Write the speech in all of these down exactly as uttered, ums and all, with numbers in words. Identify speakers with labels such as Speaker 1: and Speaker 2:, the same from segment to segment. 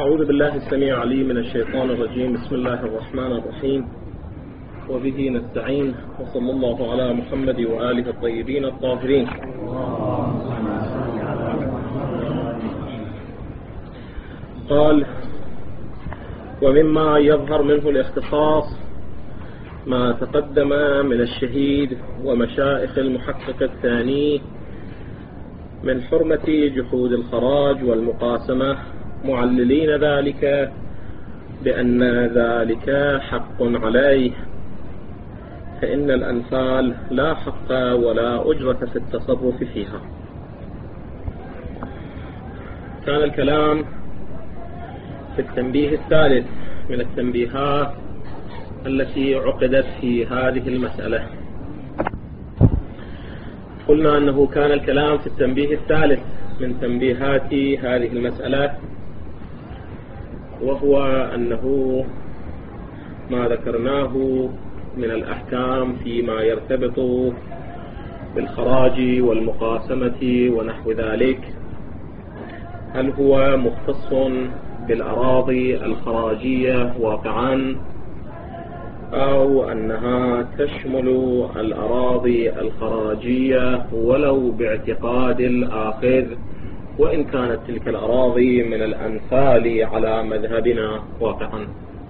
Speaker 1: أعوذ بالله السميع العليم من الشيطان الرجيم. بسم الله الرحمن الرحيم، وبه نستعين، وصلى الله على محمد وآله الطيبين الطاهرين. قال: ومما يظهر منه الاختصاص ما تقدم من الشهيد ومشائخ المحقق الثاني من حرمة جحود الخراج والمقاسمة، معللين ذلك بأن ذلك حق عليه، فإن الأنفال لا حق ولا أجرة في التصرف فيها. كان الكلام في التنبيه الثالث من التنبيهات التي عقدت في هذه المسألة. قلنا أنه كان الكلام في التنبيه الثالث من تنبيهات هذه المسألة، وهو أنه ما ذكرناه من الأحكام فيما يرتبط بالخراج والمقاسمة ونحو ذلك، هل هو مختص بالأراضي الخراجية واقعا، أو أنها تشمل الأراضي الخراجية ولو باعتقاد الآخذ، وإن كانت تلك الأراضي من الأنفال على مذهبنا واقعا.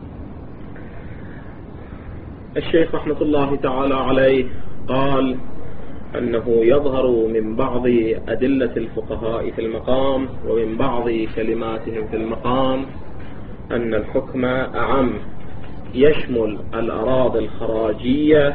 Speaker 1: الشيخ رحمة الله تعالى عليه قال أنه يظهر من بعض أدلة الفقهاء في المقام ومن بعض كلماتهم في المقام أن الحكم أعم، يشمل الأراضي الخراجية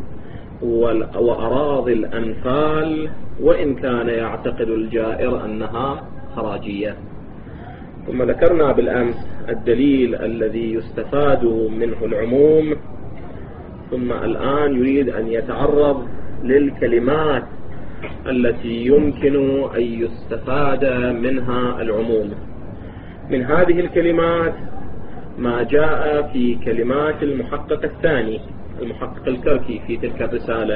Speaker 1: وأراضي الأنفال، وإن كان يعتقد الجائر أنها خراجية. ثم ذكرنا بالأمس الدليل الذي يستفاد منه العموم، ثم الآن يريد أن يتعرض للكلمات التي يمكن أن يستفاد منها العموم. من هذه الكلمات ما جاء في كلمات المحقق الثاني المحقق الكركي في تلك الرسالة،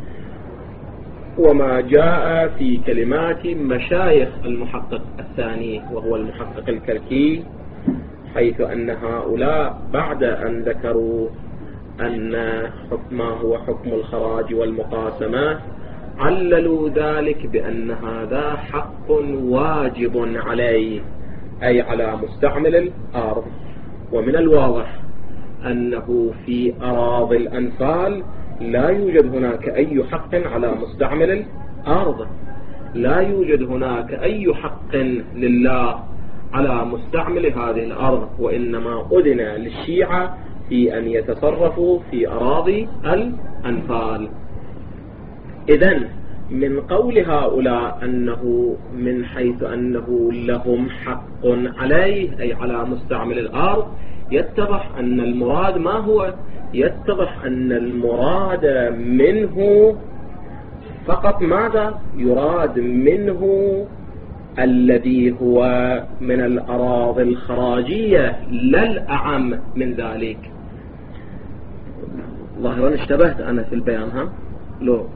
Speaker 1: وما جاء في كلمات مشايخ المحقق الثاني وهو المحقق الكركي، حيث أن هؤلاء بعد أن ذكروا أن حكم هو حكم الخراج والمقاسمة عللوا ذلك بأن هذا حق واجب عليه، أي على مستعمل الأرض. ومن الواضح أنه في أراضي الأنفال لا يوجد هناك أي حق على مستعمل الأرض، لا يوجد هناك أي حق لله على مستعمل هذه الأرض، وإنما أذن للشيعة في أن يتصرفوا في أراضي الأنفال. إذن من قول هؤلاء أنه من حيث أنه لهم حق عليه أي على مستعمل الأرض، يتضح أن المراد ما هو؟ يتضح أن المراد منه فقط ماذا؟ يراد منه الذي هو من الأراضي الخراجية، لا الأعم من ذلك. ظاهرا اشتبهت أنا في البيان، ها؟ لو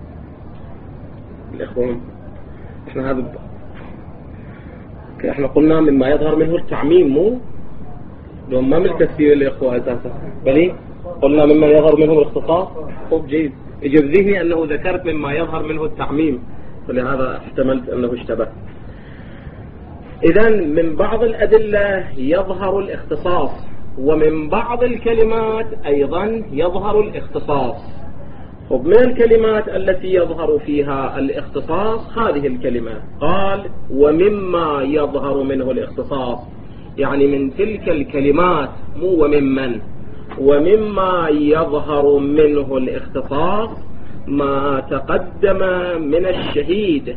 Speaker 1: الإخوان احنا هذا احنا قلنا مما يظهر منه التعميم، مو لو ما من التفسير الإخوة أساسا، بل قلنا مما يظهر منه الاختصاص. خب جيد، يجب ذهني أنه ذكرت مما يظهر منه التعميم، فلهذا احتملت أنه اشتبه. إذن من بعض الأدلة يظهر الاختصاص، ومن بعض الكلمات أيضا يظهر الاختصاص. ومن الكلمات التي يظهر فيها الاختصاص هذه الكلمة، قال ومما يظهر منه الاختصاص، يعني من تلك الكلمات، مو وممن، ومما يظهر منه الاختصاص ما تقدم من الشهيد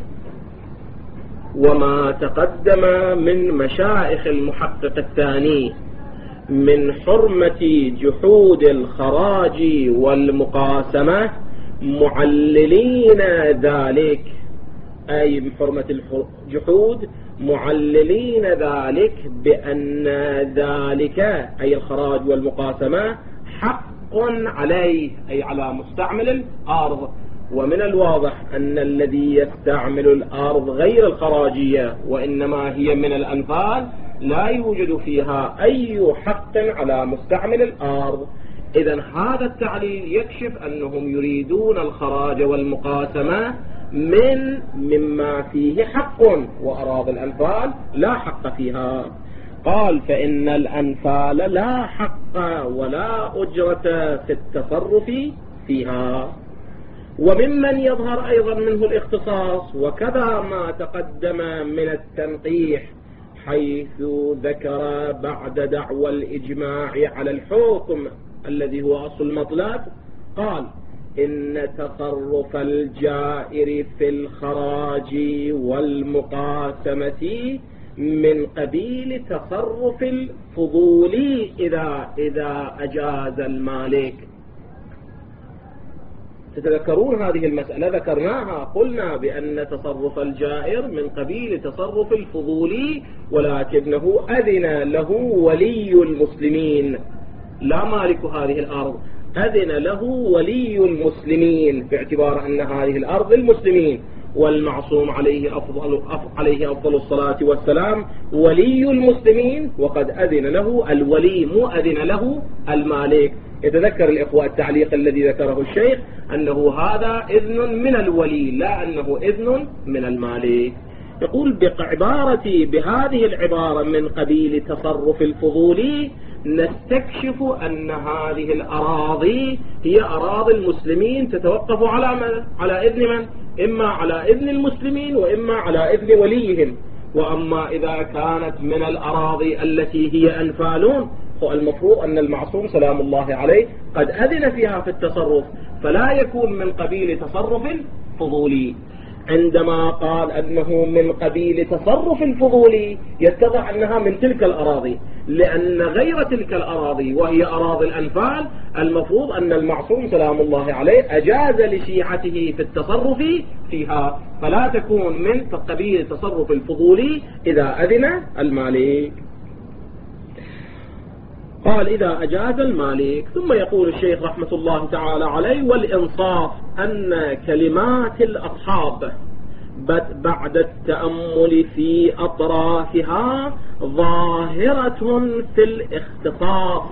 Speaker 1: وما تقدم من مشائخ المحقق الثاني من حرمة جحود الخراج والمقاسمة، معللين ذلك، أي من حرمة الجحود معللين ذلك بأن ذلك أي الخراج والمقاسمة حق عليه أي على مستعمل الأرض. ومن الواضح أن الذي يستعمل الأرض غير الخراجية وإنما هي من الأنفال لا يوجد فيها أي حق على مستعمل الأرض. إذن هذا التعليل يكشف أنهم يريدون الخراج والمقاسمة من مما فيه حق، وأراضي الأنفال لا حق فيها. قال فإن الأنفال لا حق ولا أجرة في التصرف فيها. وممن يظهر أيضا منه الاختصاص، وكذا ما تقدم من التنقيح، حيث ذكر بعد دعوى الإجماع على الحكم الذي هو أصل المطلب، قال إن تصرف الجائر في الخراج والمقاسمة من قبيل تصرف الفضولي إذا إذا أجاز المالك. تتذكرون هذه المسألة ذكرناها، قلنا بأن تصرف الجائر من قبيل تصرف الفضولي، ولكنه أذن له ولي المسلمين لا مالك هذه الأرض، أذن له ولي المسلمين باعتبار أن هذه الأرض المسلمين، والمعصوم عليه أفضل, عليه أفضل الصلاة والسلام ولي المسلمين، وقد أذن له الولي مو أذن له المالك. يتذكر الإخوة التعليق الذي ذكره الشيخ أنه هذا إذن من الولي لا أنه إذن من المالك. يقول بعبارتي بهذه العبارة من قبيل تصرف الفضولي نستكشف أن هذه الأراضي هي أراضي المسلمين تتوقف على من؟ على إذن من؟ إما على إذن المسلمين وإما على إذن وليهم. وأما إذا كانت من الأراضي التي هي أنفالون فالمفروض أن المعصوم سلام الله عليه قد أذن فيها في التصرف، فلا يكون من قبيل تصرف فضولي. عندما قال أنه من قبيل تصرف الفضولي يتضح أنها من تلك الأراضي، لأن غير تلك الأراضي وهي أراضي الأنفال المفروض أن المعصوم سلام الله عليه أجاز لشيعته في التصرف فيها، فلا تكون من قبيل تصرف الفضولي إذا أذن المالك. قال إذا أجاز المالك. ثم يقول الشيخ رحمة الله تعالى عليه والإنصاف أن كلمات الأصحاب بعد التأمل في أطرافها ظاهرة في الاختصاص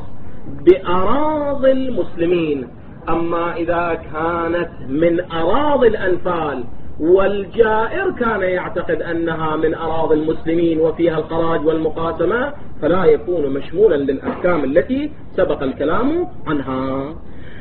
Speaker 1: بأراضي المسلمين. أما إذا كانت من أراضي الأنفال والجائر كان يعتقد أنها من أراضي المسلمين وفيها الخراج والمقاسمة فلا يكون مشمولا للأحكام التي سبق الكلام عنها.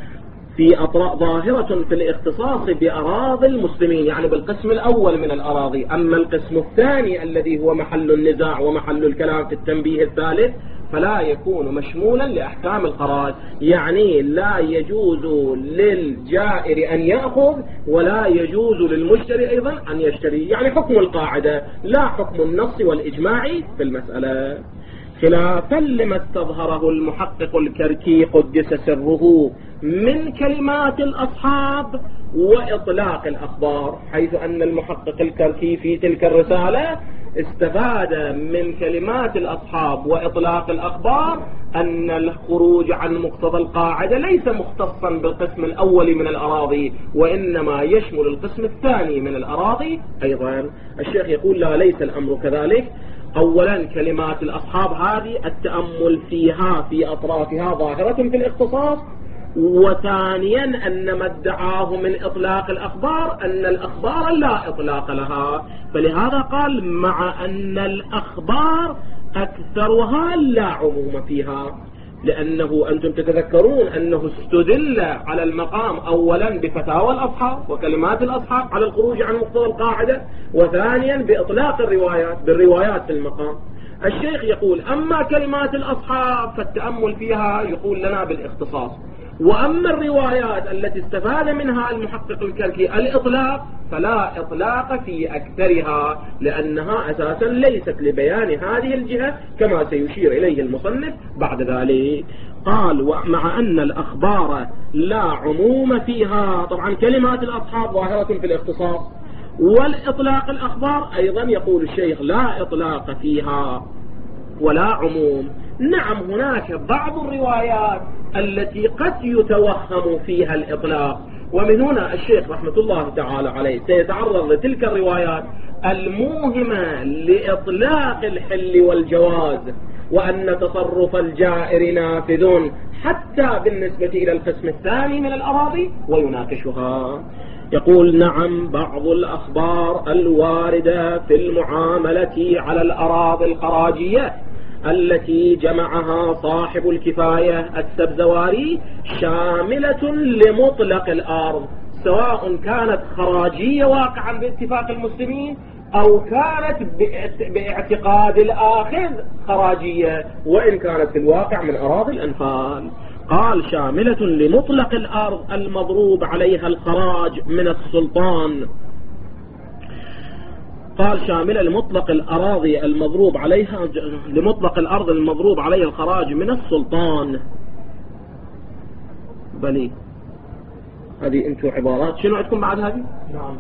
Speaker 1: في أطراف ظاهرة في الاختصاص بأراضي المسلمين، يعني بالقسم الأول من الأراضي. أما القسم الثاني الذي هو محل النزاع ومحل الكلام في التنبيه الثالث فلا يكون مشمولا لأحكام الخراج، يعني لا يجوز للجائر أن يأخذ ولا يجوز للمشتري أيضا أن يشتري، يعني حكم القاعدة لا حكم النص والإجماع في المسألة، خلافا لما استظهره المحقق الكركي قدس سره من كلمات الأصحاب وإطلاق الأخبار، حيث أن المحقق الكركي في تلك الرسالة استفاد من كلمات الأصحاب وإطلاق الأخبار أن الخروج عن مقتضى القاعدة ليس مختصا بالقسم الأول من الأراضي، وإنما يشمل القسم الثاني من الأراضي أيضا. الشيخ يقول لا، ليس الأمر كذلك. أولا كلمات الأصحاب هذه التأمل فيها في أطرافها ظاهرة في الاختصاص، وثانيا أن ما ادعاه من إطلاق الأخبار أن الأخبار لا إطلاق لها، فلهذا قال مع أن الأخبار أكثرها لا عموم فيها، لأنه أنتم تتذكرون أنه استدل على المقام أولا بفتاوى الأصحاب وكلمات الأصحاب على الخروج عن مقتضى القاعدة، وثانيا بإطلاق الروايات بالروايات في المقام. الشيخ يقول أما كلمات الأصحاب فالتأمل فيها يقول لنا بالاختصاص، وأما الروايات التي استفاد منها المحقق الكركي الإطلاق فلا إطلاق في أكثرها، لأنها أساسا ليست لبيان هذه الجهة كما سيشير إليه المصنف بعد ذلك. قال ومع أن الأخبار لا عموم فيها، طبعا كلمات الأصحاب ظاهرة في الاختصاص، والإطلاق الأخبار أيضا يقول الشيخ لا إطلاق فيها ولا عموم. نعم هناك بعض الروايات التي قد يتوهم فيها الإطلاق، ومن هنا الشيخ رحمة الله تعالى عليه سيتعرض لتلك الروايات الموهمة لإطلاق الحل والجواز، وأن تصرف الجائر نافذ حتى بالنسبة إلى القسم الثاني من الأراضي ويناقشها. يقول: نعم، بعض الأخبار الواردة في المعاملة على الأراضي الخراجية التي جمعها صاحب الكفاية السبزواري شاملة لمطلق الأرض، سواء كانت خراجية واقعا باتفاق المسلمين أو كانت باعتقاد الآخذ خراجية، وإن كانت في الواقع من أراضي الأنفال. قال: شاملة لمطلق الأرض المضروب عليها الخراج من السلطان. قال: شاملة لمطلق الأراضي المضروب عليها لمطلق الأرض المضروب عليها الخراج من السلطان. بلي هذه انتو عبارات شنو عندكم بعد هذه؟ نعم.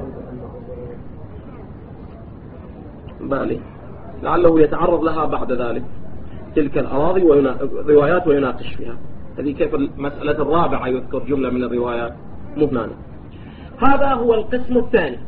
Speaker 1: بالي لعله يتعرض لها بعد ذلك تلك الأراضي وينا... روايات ويناقش فيها. هذه كيف المسألة الرابعة يذكر جملة من الروايات مو هنا. هذا هو القسم الثاني.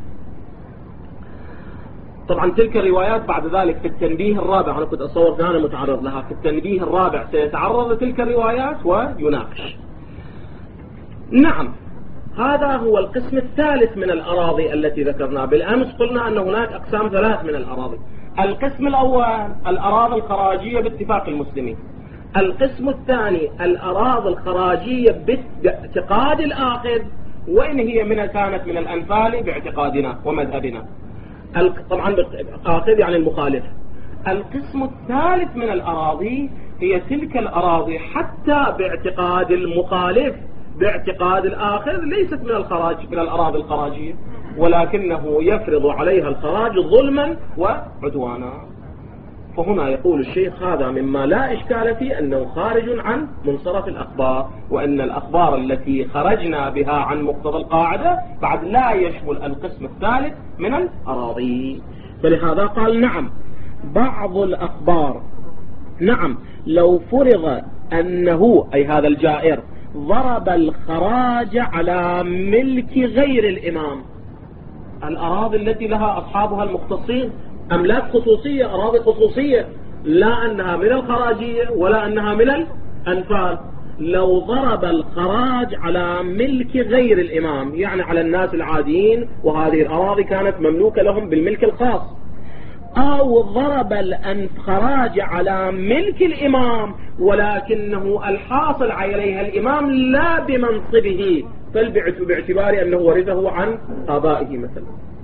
Speaker 1: طبعا تلك الروايات بعد ذلك في التنبيه الرابع، أنا كنت أصور أنا متعرض لها، في التنبيه الرابع سيتعرض لتلك الروايات ويناقش. نعم، هذا هو القسم الثالث من الأراضي التي ذكرناها. بالأمس قلنا أن هناك أقسام ثلاث من الأراضي. القسم الأول الأراضي الخراجية باتفاق المسلمين. القسم الثاني الأراضي الخراجية باعتقاد الآخذ، وإن هي من كانت من الأنفال باعتقادنا ومذهبنا. طبعا آخذ يعني المخالف. القسم الثالث من الأراضي هي تلك الأراضي حتى باعتقاد المخالف باعتقاد الآخر ليست من الخراج من الأراضي الخراجية، ولكنه يفرض عليها الخراج ظلما وعدوانا. فهنا يقول الشيخ: هذا مما لا إشكال فيه أنه خارج عن منصرف الأخبار، وأن الأخبار التي خرجنا بها عن مقتضى القاعدة بعد لا يشمل القسم الثالث من الأراضي. فلهذا قال: نعم، بعض الأخبار. نعم، لو فرض أنه أي هذا الجائر ضرب الخراج على ملك غير الإمام، الأراضي التي لها أصحابها المختصين أملاك خصوصية، أراضي خصوصية، لا أنها من الخراجية ولا أنها من الأنفال. لو ضرب الخراج على ملك غير الإمام، يعني على الناس العاديين، وهذه الأراضي كانت مملوكة لهم بالملك الخاص، أو ضرب الخراج على ملك الإمام ولكنه الحاصل عليها الإمام لا بمنصبه، بل باعتبار أنه ورثه عن آبائه مثلا،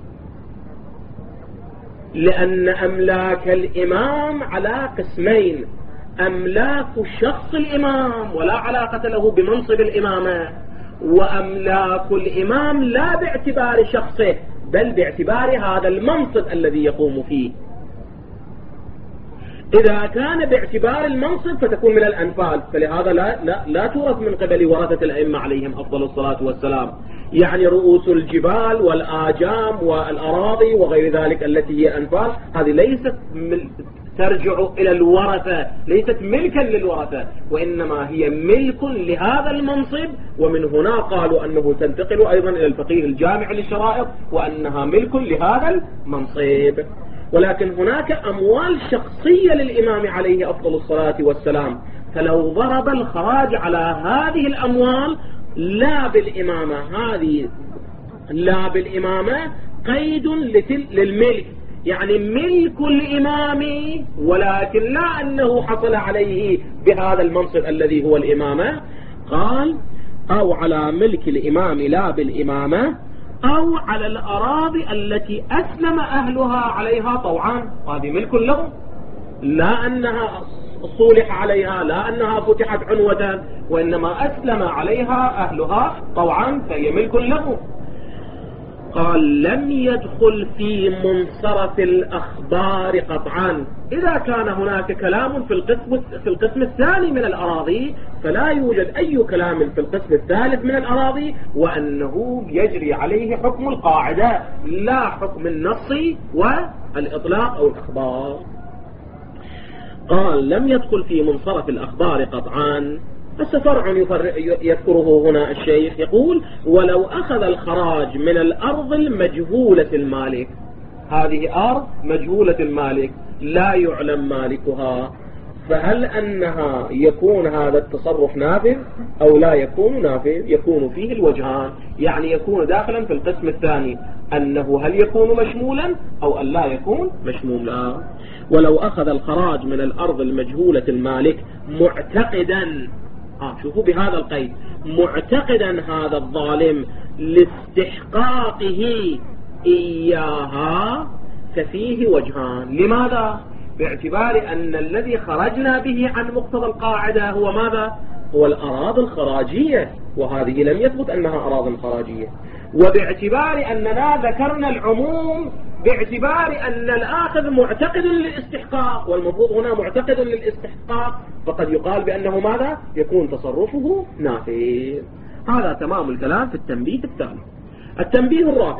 Speaker 1: لأن أملاك الإمام على قسمين: أملاك شخص الإمام ولا علاقة له بمنصب الإمامة، وأملاك الإمام لا باعتبار شخصه بل باعتبار هذا المنصب الذي يقوم فيه. إذا كان باعتبار المنصب فتكون من الأنفال، فلهذا لا, لا, لا تورث من قبل ورثة الأئمة عليهم أفضل الصلاة والسلام، يعني رؤوس الجبال والآجام والأراضي وغير ذلك التي هي أنفال، هذه ليست ترجع إلى الورثة، ليست ملكا للورثة، وإنما هي ملك لهذا المنصب. ومن هنا قالوا أنه تنتقل أيضا إلى الفقيه الجامع للشرائط، وأنها ملك لهذا المنصب. ولكن هناك أموال شخصية للإمام عليه أفضل الصلاة والسلام، فلو ضرب الخراج على هذه الأموال لا بالإمامة، هذه لا بالإمامة قيد للملك، يعني ملك الإمام، ولكن لا أنه حصل عليه بهذا المنصب الذي هو الإمامة. قال: أو على ملك الإمام لا بالإمامة، أو على الأراضي التي أسلم أهلها عليها طوعا، هذه ملك لهم، لا أنها صولح عليها، لا أنها فتحت عنوة، وإنما أسلم عليها أهلها طوعا فهي ملك لهم. قال: لم يدخل في منصرف الأخبار قطعا. إذا كان هناك كلام في القسم في القسم الثاني من الأراضي فلا يوجد أي كلام في القسم الثالث من الأراضي، وأنه يجري عليه حكم القاعدة لا حكم النص والإطلاق أو الأخبار. قال: لم يدخل في منصرف الأخبار قطعا. بس فرع يذكره هنا الشيخ، يقول: ولو أخذ الخراج من الأرض المجهولة المالك. هذه أرض مجهولة المالك لا يعلم مالكها، فهل أنها يكون هذا التصرف نافذ أو لا يكون نافذ؟ يكون فيه الوجهان، يعني يكون داخلا في القسم الثاني، أنه هل يكون مشمولا أو أن لا يكون مشمولا. ولو أخذ الخراج من الأرض المجهولة المالك معتقدا، آه شوفوا بهذا القيد، معتقدا هذا الظالم لاستحقاقه إياها، ففيه وجهان. لماذا؟ باعتبار أن الذي خرجنا به عن مقتضى القاعدة هو ماذا؟ هو الأراضي الخراجية، وهذه لم يثبت أنها أراضي خراجية. وباعتبار أننا ذكرنا العموم باعتبار أن الآخذ معتقد للاستحقاق، والمفروض هنا معتقد للاستحقاق، فقد يقال بأنه ماذا؟ يكون تصرفه نافذ. هذا تمام الكلام في التنبيه الثالث. التنبيه الرابع: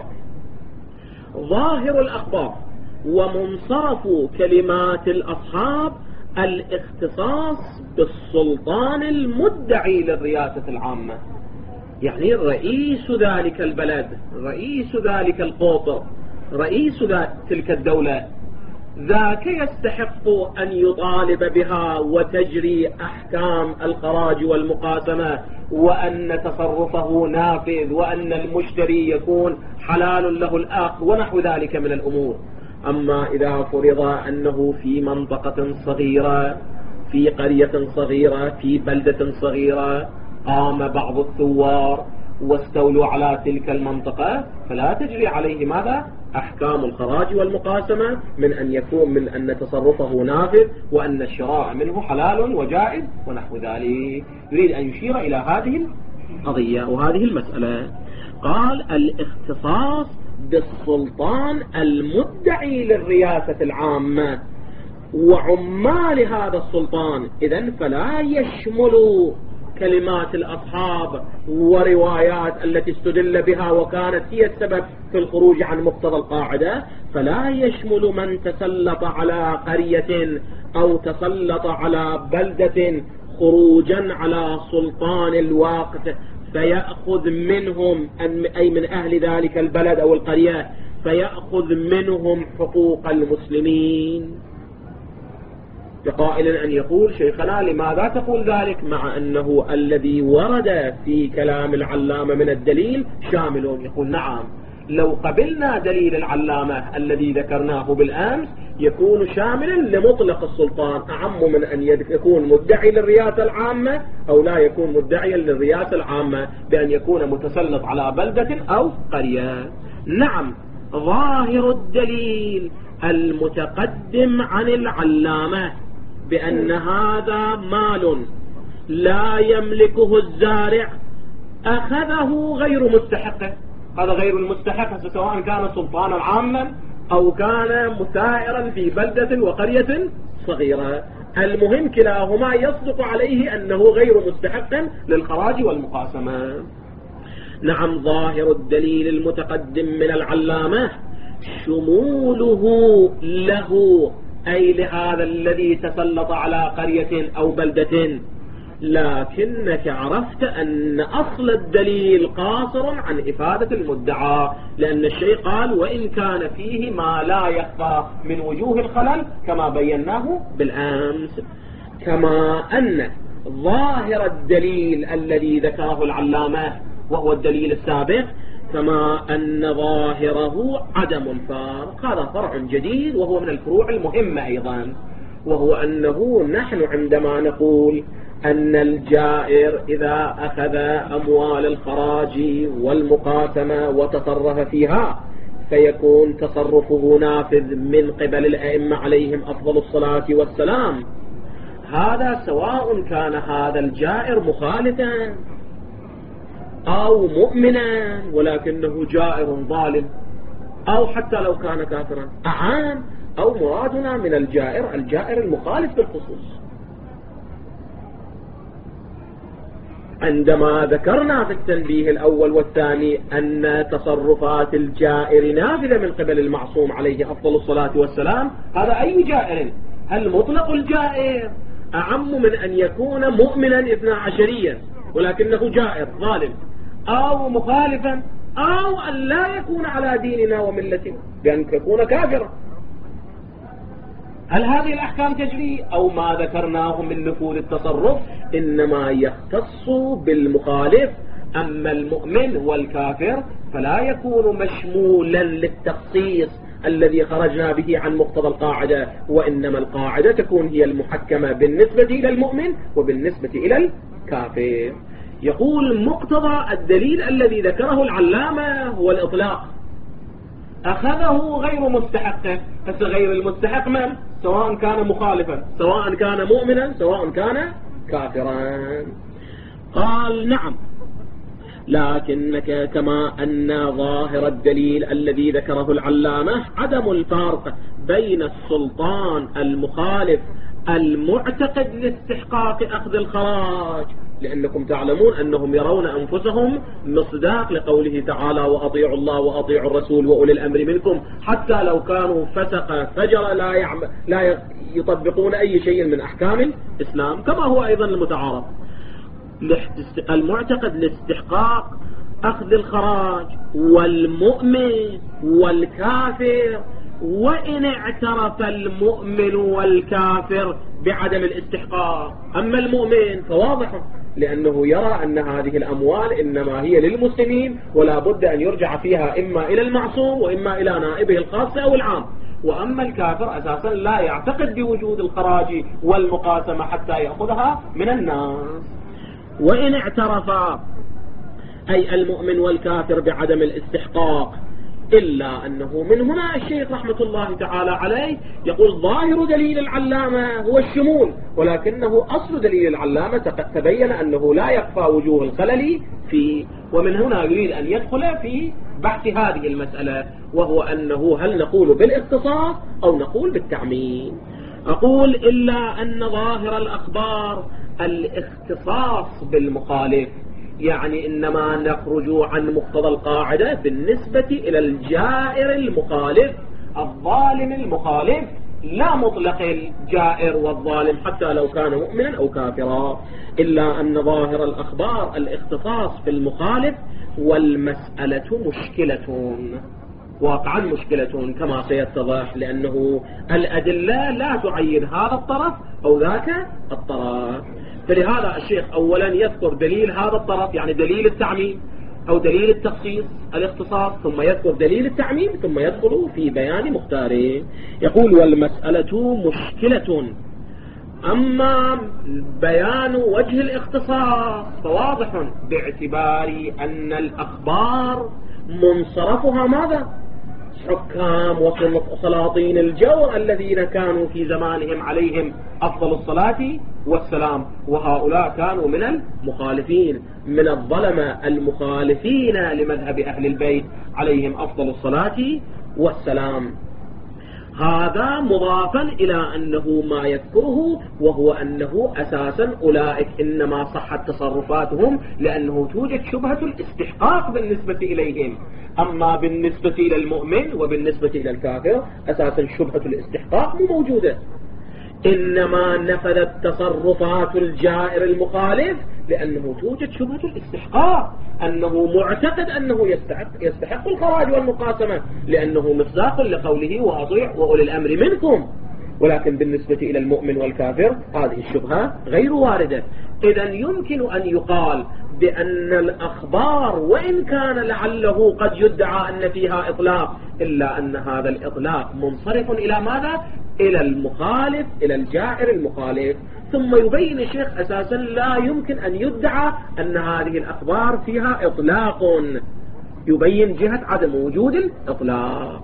Speaker 1: ظاهر الأخبار ومنصرف كلمات الأصحاب الاختصاص بالسلطان المدعي للرئاسة العامة، يعني رئيس ذلك البلد، رئيس ذلك القطر، رئيس تلك الدولة، ذاك يستحق أن يطالب بها وتجري أحكام الخراج والمقاسمة، وأن تصرفه نافذ، وأن المشتري يكون حلال له الأخذ ونحو ذلك من الأمور. أما إذا فرض أنه في منطقة صغيرة، في قرية صغيرة، في بلدة صغيرة، قام بعض الثوار واستولوا على تلك المنطقة، فلا تجري عليه ماذا؟ أحكام الخراج والمقاسمة، من أن يكون من أن تصرفه نافذ، وأن الشراء منه حلال وجائز ونحو ذلك. يريد أن يشير إلى هذه القضية وهذه المسألة. قال: الاختصاص بالسلطان المدعي للرئاسة العامة وعمال هذا السلطان، إذن فلا يشمل كلمات الأصحاب وروايات التي استدل بها وكانت هي السبب في الخروج عن مقتضى القاعدة، فلا يشمل من تسلط على قرية أو تسلط على بلدة خروجا على سلطان الوقت فيأخذ منهم، أي من أهل ذلك البلد أو القرية، فيأخذ منهم حقوق المسلمين. بقائل أن يقول: شيخنا لماذا تقول ذلك مع أنه الذي ورد في كلام العلامة من الدليل شامل؟ يقول: نعم، لو قبلنا دليل العلامة الذي ذكرناه بالأمس يكون شاملا لمطلق السلطان، أعم من أن يكون مدعي للرئاسة العامة أو لا يكون مدعيا للرئاسة العامة، بأن يكون متسلط على بلدة أو قرية. نعم، ظاهر الدليل المتقدم عن العلامة بأن هذا مال لا يملكه الزارع أخذه غير مستحقه، هذا غير المستحق سواء كان سلطانا عاما أو كان مسائرا في بلدة وقرية صغيرة، المهم كلاهما يصدق عليه أنه غير مستحق للخراج والمقاسمة. نعم، ظاهر الدليل المتقدم من العلامة شموله له، أي لهذا الذي تسلط على قرية أو بلدة، لكنك عرفت أن أصل الدليل قاصر عن إفادة المدعى، لأن الشيء قال: وإن كان فيه ما لا يخفى من وجوه الخلل كما بيناه بالأمس. كما أن ظاهر الدليل الذي ذكره العلامة وهو الدليل السابق، كما أن ظاهره عدم الفارق، هذا فرع جديد وهو من الفروع المهمة أيضا، وهو أنه نحن عندما نقول أن الجائر إذا أخذ أموال الخراج والمقاسمة وتصرف فيها فيكون تصرفه نافذ من قبل الأئمة عليهم أفضل الصلاة والسلام، هذا سواء كان هذا الجائر مخالفا أو مؤمنا ولكنه جائر ظالم، أو حتى لو كان كافرا، أعان أو مرادنا من الجائر الجائر المخالف بالخصوص. عندما ذكرنا في التنبيه الأول والثاني أن تصرفات الجائر نافذة من قبل المعصوم عليه أفضل الصلاة والسلام، هذا أي جائر؟ هل مطلق الجائر أعم من أن يكون مؤمنا اثنا عشريا ولكنه جائر ظالم، أو مخالفا أو أن لا يكون على ديننا وملتنا بأن يكون كافرا. هل هذه الأحكام تجري أو ما ذكرناه من نفوذ التصرف إنما يختص بالمخالف، أما المؤمن والكافر فلا يكون مشمولا للتخصيص الذي خرجنا به عن مقتضى القاعدة، وإنما القاعدة تكون هي المحكمة بالنسبة إلى المؤمن وبالنسبة إلى الكافر. يقول مقتضى الدليل الذي ذكره العلامة هو الإطلاق، أخذه غير مستحقه، فغير المستحق من؟ سواء كان مخالفا، سواء كان مؤمنا، سواء كان كافرا. قال نعم، لكنك كما أن ظاهر الدليل الذي ذكره العلامة عدم الفرق بين السلطان المخالف المعتقد لاستحقاق أخذ الخراج، لأنكم تعلمون أنهم يرون أنفسهم مصداق لقوله تعالى وأطيعوا الله وأطيعوا الرسول وأولي الأمر منكم، حتى لو كانوا فسق فجر لا, يعم... لا يطبقون أي شيء من أحكام الإسلام، كما هو أيضا المتعارف. المعتقد لاستحقاق أخذ الخراج والمؤمن والكافر، وإن اعترف المؤمن والكافر بعدم الاستحقاق، أما المؤمن فواضح لأنه يرى أن هذه الأموال إنما هي للمسلمين ولا بد أن يرجع فيها إما إلى المعصوم وإما إلى نائبه الخاص أو العام. وأما الكافر أساسا لا يعتقد بوجود الخراج والمقاسمة حتى يأخذها من الناس. وإن اعترفا أي المؤمن والكافر بعدم الاستحقاق، إلا أنه من هنا الشيخ رحمة الله تعالى عليه يقول ظاهر دليل العلامة هو الشمول، ولكنه أصل دليل العلامة تبين أنه لا يخفى وجوه الخلل فيه، ومن هنا يريد أن يدخل في بحث هذه المسألة، وهو أنه هل نقول بالاختصاص أو نقول بالتعميم. أقول إلا أن ظاهر الأخبار الاختصاص بالمخالف، يعني إنما نخرج عن مقتضى القاعدة بالنسبة إلى الجائر المخالف الظالم المخالف، لا مطلق الجائر والظالم حتى لو كان مؤمنا أو كافرا. إلا أن ظاهر الأخبار الاختصاص في المخالف، والمسألة مشكلة، واقعا مشكلة كما سيتضح، لأنه الأدلة لا تعين هذا الطرف أو ذاك الطرف. فلهذا الشيخ أولا يذكر دليل هذا الطرف، يعني دليل التعميم أو دليل التخصيص الاختصاص، ثم يذكر دليل التعميم، ثم يدخل في بيان مختاره. يقول والمسألة مشكلة. أما بيان وجه الاختصاص فواضح باعتبار أن الأخبار منصرفها ماذا؟ حكام وسلاطين الجور الذين كانوا في زمانهم عليهم أفضل الصلاة والسلام، وهؤلاء كانوا من المخالفين، من الظلمة المخالفين لمذهب أهل البيت عليهم أفضل الصلاة والسلام. هذا مضافا إلى أنه ما يذكره، وهو أنه أساسا أولئك إنما صحت تصرفاتهم لأنه توجد شبهة الاستحقاق بالنسبة إليهم. أما بالنسبة إلى المؤمن وبالنسبة إلى الكافر أساسا شبهة الاستحقاق مو موجودة، إنما نفذت تصرفات الجائر المخالف لأنه توجد شبهة الاستحقاق، أنه معتقد أنه يستحق, يستحق الخراج والمقاسمة، لأنه مصداق لقوله وأطيع وأولي الأمر منكم. ولكن بالنسبة إلى المؤمن والكافر هذه الشبهة غير واردة. إذن يمكن أن يقال بأن الأخبار وإن كان لعله قد يدعى أن فيها إطلاق، إلا أن هذا الإطلاق منصرف إلى ماذا؟ إلى المخالف، إلى الجائر المخالف. ثم يبين الشيخ أساسا لا يمكن أن يدعى أن هذه الأخبار فيها إطلاق، يبين جهة عدم وجود الإطلاق.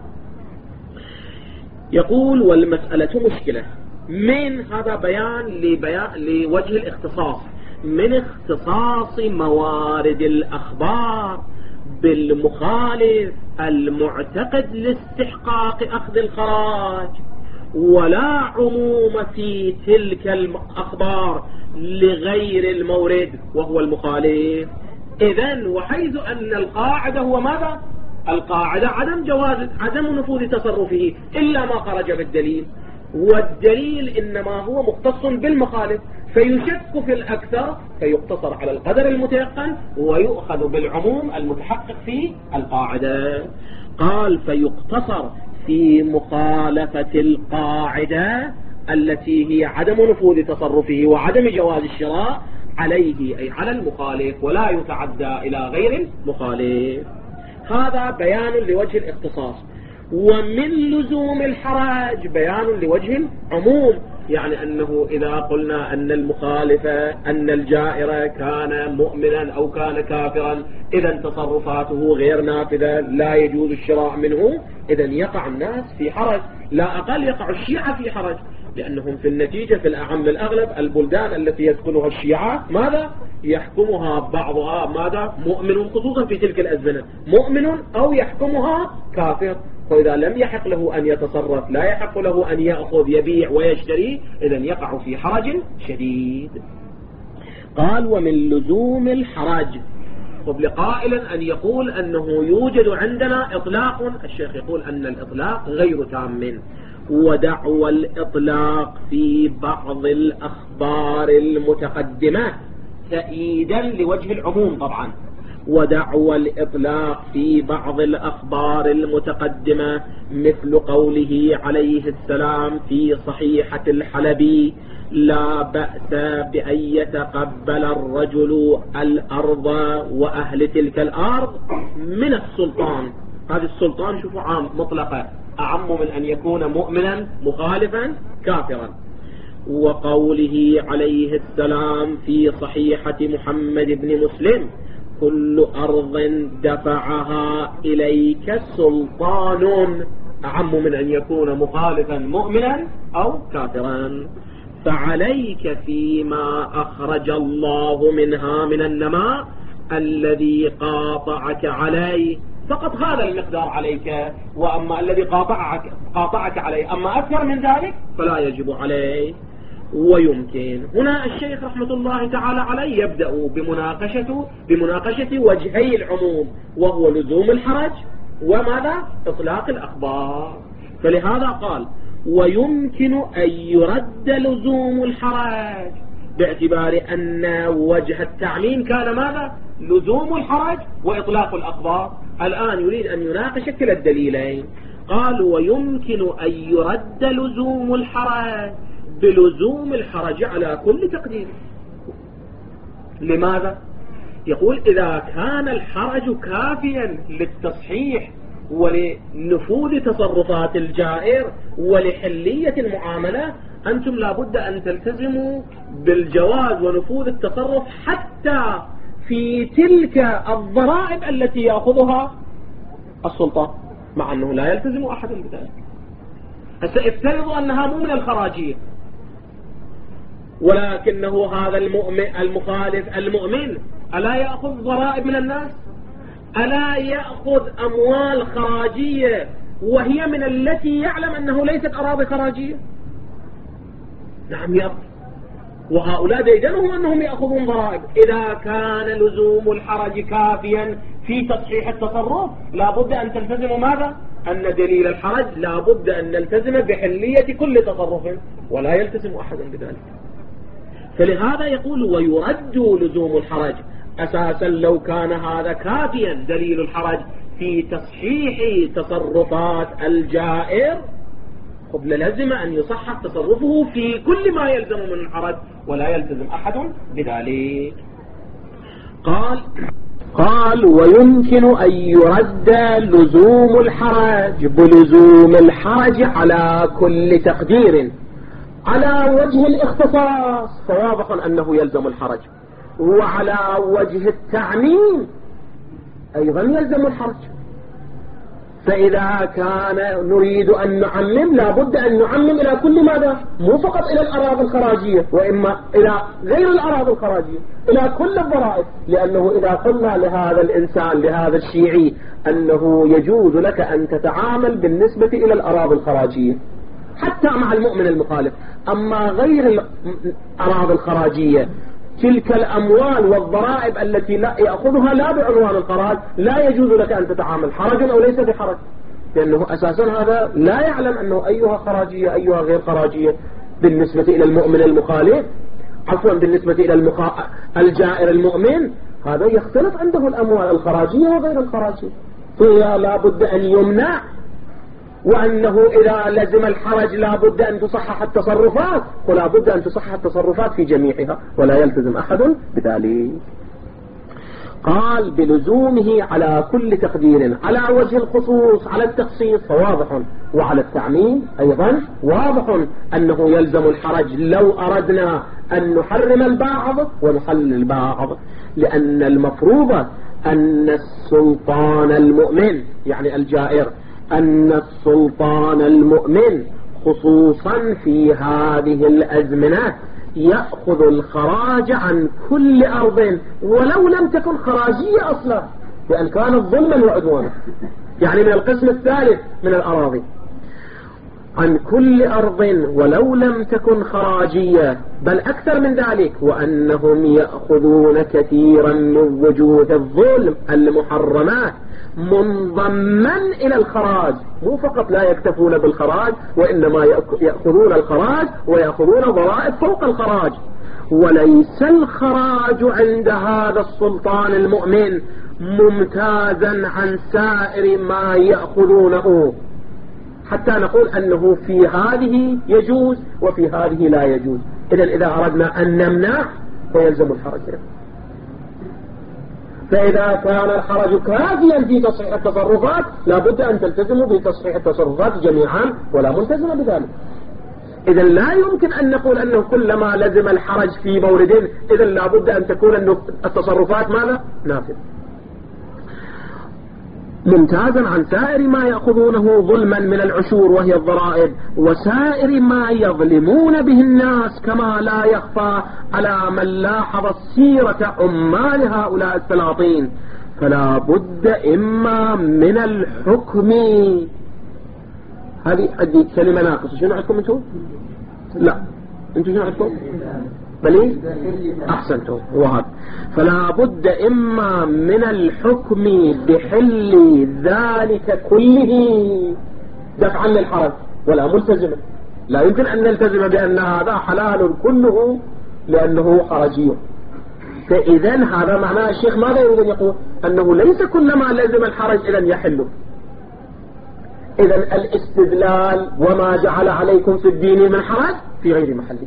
Speaker 1: يقول والمسألة مشكلة. من هذا بيان لبيان لوجه الاختصاص، من اختصاص موارد الأخبار بالمخالف المعتقد لاستحقاق أخذ الخراج، ولا عموم في تلك الأخبار لغير المورد وهو المخالف. إذن وحيث أن القاعدة هو ماذا؟ القاعدة عدم جواز عدم نفوذ تصرفه إلا ما خرج بالدليل، والدليل إنما هو مختص بالمخالف، فيشك في الأكثر فيقتصر على القدر المتيقن ويؤخذ بالعموم المتحقق في القاعدة. قال فيقتصر في مخالفة القاعدة التي هي عدم نفوذ تصرفه وعدم جواز الشراء عليه أي على المخالف ولا يتعدى إلى غير المخالف. هذا بيان لوجه الاختصاص. ومن لزوم الحرج بيان لوجه العموم، يعني أنه إذا قلنا أن المخالف أن الجائر كان مؤمنا أو كان كافرا إذا تصرفاته غير نافذة لا يجوز الشراء منه، إذا يقع الناس في حرج، لا أقل يقع الشيعة في حرج، لأنهم في النتيجة في الأعم الأغلب البلدان التي يسكنها الشيعة ماذا يحكمها بعضها ماذا مؤمن، خصوصا في تلك الأزمنة مؤمن أو يحكمها كافر، وإذا لم يحق له أن يتصرف لا يحق له أن يأخذ يبيع ويشتري، إذا يقع في حرج شديد. قال ومن لزوم الحرج. طب لقائل أن يقول أنه يوجد عندنا إطلاق، الشيخ يقول أن الإطلاق غير تام، ودعوى الإطلاق في بعض الأخبار المتقدمة تأييدا لوجه العموم طبعا، ودعوى الإطلاق في بعض الأخبار المتقدمة مثل قوله عليه السلام في صحيحة الحلبي لا بأس بأن يتقبل الرجل الأرض وأهل تلك الأرض من السلطان. هذا السلطان شوفوا عام مطلقة أعم من أن يكون مؤمنا مخالفا كافرا. وقوله عليه السلام في صحيحة محمد بن مسلم كل أرض دفعها إليك سلطان أعم من أن يكون مخالفا مؤمنا أو كافرا. فعليك فيما أخرج الله منها من النماء الذي قاطعك عليه، فقط هذا المقدار عليك، وأما الذي قاطعك, قاطعك عليه أما أكثر من ذلك فلا يجب عليه. ويمكن هنا الشيخ رحمة الله تعالى عليه يبدأ بمناقشة بمناقشة وجهي العموم، وهو لزوم الحرج وماذا إطلاق الأخبار. فلهذا قال ويمكن أن يرد لزوم الحرج باعتبار أن وجه التعميم كان ماذا لزوم الحرج وإطلاق الأخبار. الآن يريد أن يناقش كلا الدليلين. قال ويمكن أن يرد لزوم الحرج بلزوم الحرج على كل تقدير. لماذا؟ يقول إذا كان الحرج كافيا للتصحيح ولنفوذ تصرفات الجائر ولحلية المعاملة، أنتم لابد أن تلتزموا بالجواز ونفوذ التصرف حتى في تلك الضرائب التي يأخذها السلطة، مع أنه لا يلتزم أحد بذلك. هسه افترضوا أنها مو من الخراجية، ولكنه هذا المؤمن المخالف المؤمن ألا يأخذ ضرائب من الناس؟ ألا يأخذ أموال خراجية وهي من التي يعلم أنه ليست أراضي خراجية؟ نعم يأخذ، وهؤلاء ديدنهم أنهم يأخذون ضرائب. إذا كان لزوم الحرج كافيا في تصحيح التصرف لابد أن تلتزموا ماذا؟ أن دليل الحرج لابد أن نلتزم بحلية كل تصرف، ولا يلتزم أحد بذلك. فلهذا يقول ويرد لزوم الحرج. أساسا لو كان هذا كافيا دليل الحرج في تصحيح تصرفات الجائر قبل لازم أن يصحح تصرفه في كل ما يلزم من الحرج، ولا يلتزم أحد بذلك. قال قال ويمكن أن يرد لزوم الحرج بلزوم الحرج على كل تقدير على وجه الاختصاص، فواضح أنه يلزم الحرج، وعلى وجه التعميم أيضا يلزم الحرج. فإذا كان نريد أن نعمم لابد أن نعمم إلى كل ماذا؟ مو فقط إلى الأراضي الخراجية، وإما إلى غير الأراضي الخراجية، إلى كل الضرائب. لأنه إذا قلنا لهذا الإنسان لهذا الشيعي أنه يجوز لك أن تتعامل بالنسبة إلى الأراضي الخراجية حتى مع المؤمن المخالف، أما غير الأراضي الخراجية تلك الأموال والضرائب التي لا يأخذها لا بعنوان الخراج لا يجوز لك أن تتعامل حرج أو ليس بحرج، لأنه أساسا هذا لا يعلم أنه أيها خراجية أيها غير خراجية بالنسبة إلى المؤمن المخالف.
Speaker 2: عفوا بالنسبة إلى المخا... الجائر المؤمن هذا يختلف عنده الأموال الخراجية وغير الخراجية، فيها لا بد أن يمنع، وأنه إذا لزم الحرج لا بد أن تصحح التصرفات، ولا بد أن تصحح التصرفات في جميعها، ولا يلتزم أحد بذلك. قال بلزومه على كل تقدير، على وجه الخصوص، على التخصيص فواضح، وعلى التعميم أيضا واضح أنه يلزم الحرج لو أردنا أن نحرم البعض ونحلل البعض، لأن المفروض أن السلطان المؤمن يعني الجائر، أن السلطان المؤمن خصوصا في هذه الأزمنة يأخذ الخراج عن كل أرض ولو لم تكن خراجية أصلا، لأن كانت ظلما وعدوانا، يعني من القسم الثالث من الأراضي، عن كل أرض ولو لم تكن خراجية، بل أكثر من ذلك، وأنهم يأخذون كثيرا من وجوه الظلم المحرمات منضما إلى الخراج، مو فقط لا يكتفون بالخراج، وإنما يأخذون الخراج ويأخذون ضرائب فوق الخراج. وليس الخراج عند هذا السلطان المؤمن ممتازا عن سائر ما يأخذونه، حتى نقول أنه في هذه يجوز وفي هذه لا يجوز. إذن إذا أردنا أن نمنع فيلزم الحرج، فإذا كان الحرج كافيا في تصحيح التصرفات لا بد أن تلتزموا بتصحيح التصرفات جميعا، ولا ملتزم بذلك. إذن لا يمكن أن نقول أنه كلما لزم الحرج في مورد إذن لا بد أن تكون أن التصرفات ماذا؟ نافذة. ممتازا عن سائر ما يأخذونه ظلما من العشور وهي الضرائب، وسائر ما يظلمون به الناس، كما لا يخفى على من لاحظ سيرة عمال هؤلاء السلاطين. فلا بد إما من الحكم، هذه هذه كلمة ناقصة، شنو عندكم انتم؟ لا انتم شنو عندكم؟ بلي أحسنتم، هو هذا. فلا بد إما من الحكم بحل ذلك كله دفعا للحرج ولا ملتزم، لا يمكن أن نلتزم بأن هذا حلال كله لأنه حرجي. فإذن هذا معناه الشيخ ماذا يريد أن يقول؟ أنه ليس كل ما لزم الحرج إذن يحله. إذن الاستدلال وما جعل عليكم في الدين من حرج في غير محله.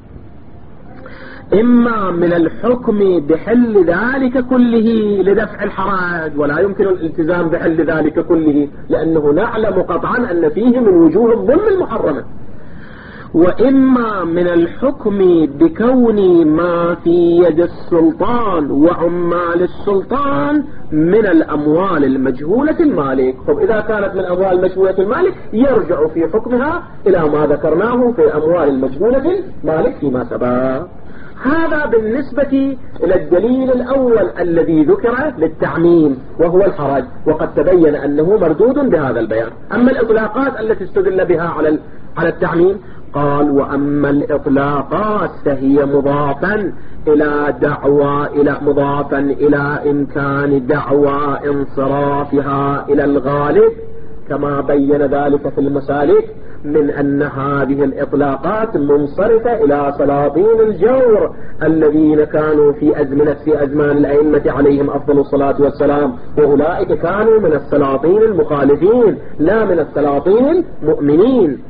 Speaker 2: إما من الحكم بحل ذلك كله لدفع الحرج، ولا يمكن الالتزام بحل ذلك كله لأنه نعلم قطعا أن فيه من وجوه الظلم المحرمة. وإما من الحكم بكون ما في يد السلطان وعمال السلطان من الأموال المجهولة المالك. طب إذا كانت من أموال مجهولة المالك يرجع في حكمها إلى ما ذكرناه في أموال المجهولة المالك فيما سبق. هذا بالنسبة إلى الدليل الأول الذي ذكر للتعميم وهو الحرج، وقد تبين أنه مردود بهذا البيان. أما الإطلاقات التي استدل بها على على التعميم قال وأما الإطلاقات فهي مضافا إلى دعوى إلى مضافا إلى إمكان دعوى انصرافها إلى الغالب، كما بين ذلك في المسالك من أن هذه الإطلاقات منصرفة إلى سلاطين الجور الذين كانوا في أزمنة في أزمان الأئمة عليهم أفضل الصلاة والسلام، وأولئك كانوا من السلاطين المخالفين لا من السلاطين المؤمنين.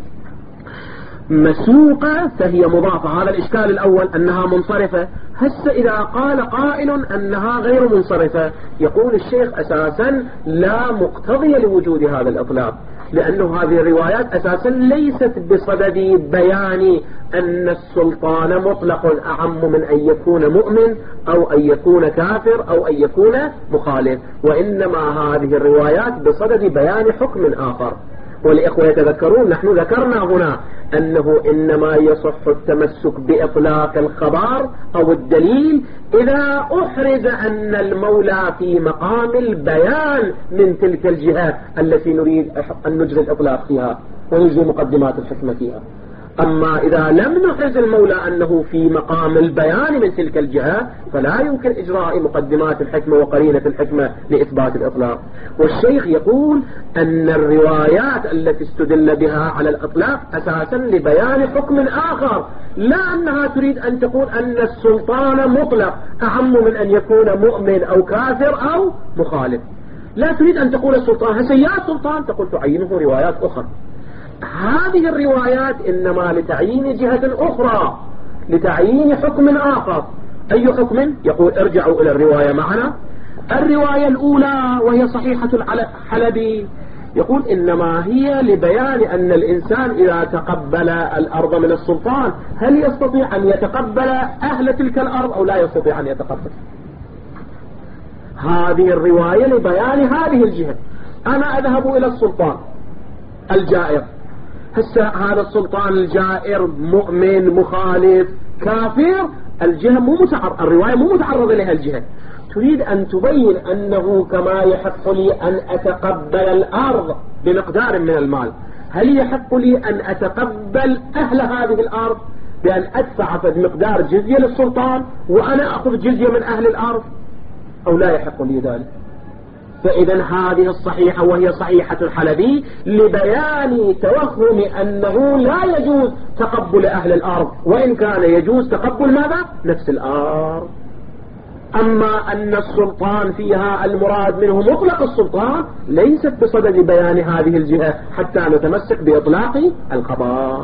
Speaker 2: مسوقة فهي مضافة، هذا الإشكال الأول أنها منصرفة. هسه إذا قال قائل أنها غير منصرفة يقول الشيخ أساسا لا مقتضي لوجود هذا الإطلاق، لأنه هذه الروايات أساسا ليست بصدد بيان أن السلطان مطلق أعم من أن يكون مؤمن أو أن يكون كافر أو أن يكون مخالف، وإنما هذه الروايات بصدد بيان حكم آخر. والإخوة يتذكرون نحن ذكرنا هنا أنه إنما يصح التمسك بإطلاق الخبر أو الدليل إذا أحرز أن المولى في مقام البيان من تلك الجهات التي نريد أن نجري الإطلاق فيها ونجري مقدمات الحكمة فيها. أما إذا لم نحز المولى أنه في مقام البيان من تلك الجهة فلا يمكن إجراء مقدمات الحكمة وقرينة الحكمة لإثبات الإطلاق. والشيخ يقول أن الروايات التي استدل بها على الإطلاق أساسا لبيان حكم آخر، لا أنها تريد أن تقول أن السلطان مطلق أعم من أن يكون مؤمن أو كافر أو مخالف. لا تريد أن تقول السلطان هسه يا سلطان، تقول تعينه روايات أخرى. هذه الروايات إنما لتعيين جهة أخرى، لتعيين حكم آخر. أي حكم؟ يقول ارجعوا إلى الرواية معنا. الرواية الأولى وهي صحيحة الحلبي يقول إنما هي لبيان أن الإنسان إذا تقبل الأرض من السلطان هل يستطيع أن يتقبل أهل تلك الأرض أو لا يستطيع أن يتقبل. هذه الرواية لبيان هذه الجهة. أنا أذهب إلى السلطان الجائر، هسه هذا السلطان الجائر مؤمن مخالف كافر، الجهة مو متعرض، الرواية مو متعرضة لها الجهة. تريد أن تبين أنه كما يحق لي أن أتقبل الأرض بمقدار من المال، هل يحق لي أن أتقبل أهل هذه الأرض بأن أدفع بمقدار جزية للسلطان وأنا أخذ جزية من أهل الأرض، أو لا يحق لي ذلك؟ فإذا هذه الصحيحة وهي صحيحة الحلبي لبيان توهم أنه لا يجوز تقبل أهل الأرض، وإن كان يجوز تقبل ماذا؟ نفس الأرض. أما أن السلطان فيها المراد منه مطلق السلطان ليست بصدد بيان هذه الجهة حتى نتمسك بإطلاق الخبر.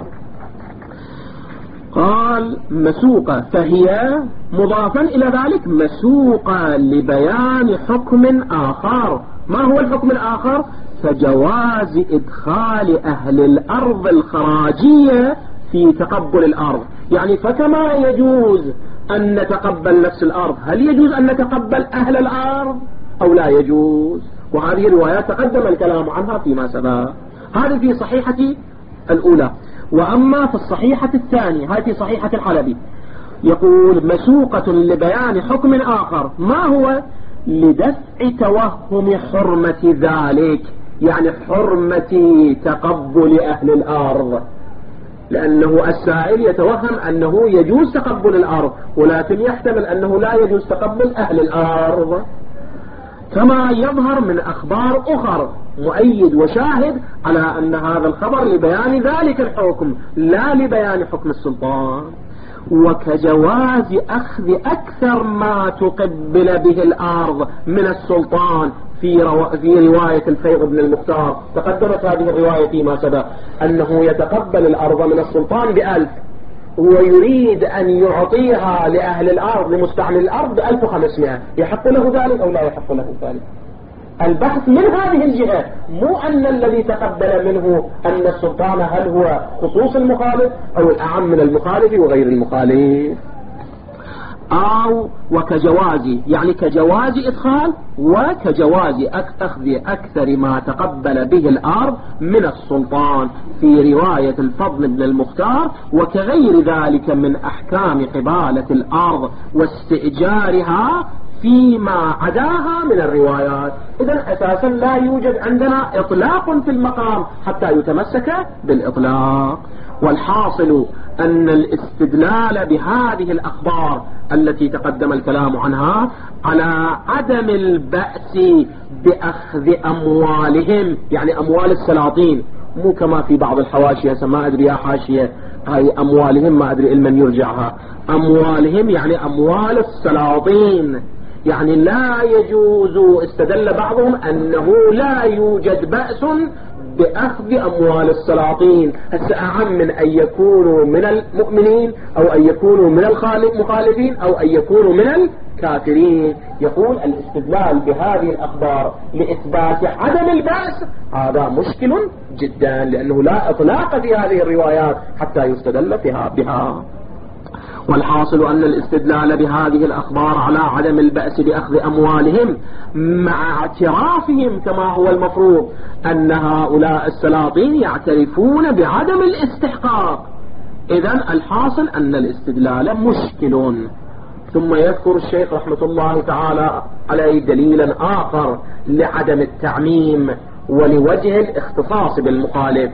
Speaker 2: قال مسوقة، فهي مضافا إلى ذلك مسوقة لبيان حكم آخر. ما هو الحكم الآخر؟ فجواز إدخال أهل الأرض الخراجية في تقبل الأرض. يعني فكما يجوز أن نتقبل نفس الأرض، هل يجوز أن نتقبل أهل الأرض أو لا يجوز؟ وهذه الروايات تقدم الكلام عنها فيما سبق. هذه في صحيحة الأولى. وأما في الصحيحة الثانية، هذه في صحيحة الحلبي، يقول مسوقة لبيان حكم آخر. ما هو؟ لدفع توهم حرمة ذلك، يعني حرمة تقبل أهل الأرض، لأنه السائل يتوهم أنه يجوز تقبل الأرض ولكن يحتمل أنه لا يجوز تقبل أهل الأرض، كما يظهر من أخبار أخرى مؤيد وشاهد على أن هذا الخبر لبيان ذلك الحكم لا لبيان حكم السلطان. وكجواز أخذ أكثر ما تقبل به الأرض من السلطان في, رو... في رواية الفيض بن المختار، تقدمت هذه الرواية فيما سبق أنه يتقبل الأرض من السلطان بألف ويريد أن يعطيها لأهل الأرض لمستعمل الأرض بألف وخمسمائة، يحق له ذلك أو لا يحق له ذلك؟ البحث من هذه الجهة، مو أن الذي تقبل منه أن السلطان هل هو خصوص المخالف أو الأعم من المخالف وغير المخالف. أو وكجواز، يعني كجواز إدخال وكجواز أخذ أكثر ما تقبل به الأرض من السلطان في رواية الفضل بن المختار، وكغير ذلك من أحكام حبالة الأرض واستئجارها فيما عداها من الروايات. إذن أساسا لا يوجد عندنا إطلاق في المقام حتى يتمسك بالإطلاق. والحاصل أن الاستدلال بهذه الأخبار التي تقدم الكلام عنها على عدم البأس بأخذ أموالهم، يعني أموال السلاطين، مو كما في بعض الحواشية، ما أدري يا حاشية هاي أموالهم ما أدري إلمن يرجعها، أموالهم يعني أموال السلاطين، يعني لا يجوز. استدل بعضهم أنه لا يوجد بأس بأخذ أموال السلاطين، هسه أعم من أن يكونوا من المؤمنين أو أن يكونوا من المخالفين أو أن يكونوا من الكافرين. يقول الاستدلال بهذه الأخبار لإثبات عدم البأس هذا مشكل جدا، لأنه لا إطلاق في هذه الروايات حتى يستدل بها. والحاصل أن الاستدلال بهذه الأخبار على عدم البأس بأخذ أموالهم مع اعترافهم كما هو المفروض أن هؤلاء السلاطين يعترفون بعدم الاستحقاق. إذن الحاصل أن الاستدلال مشكل. ثم يذكر الشيخ رحمة الله تعالى عليه دليلا آخر لعدم التعميم ولوجه الاختصاص بالمخالف.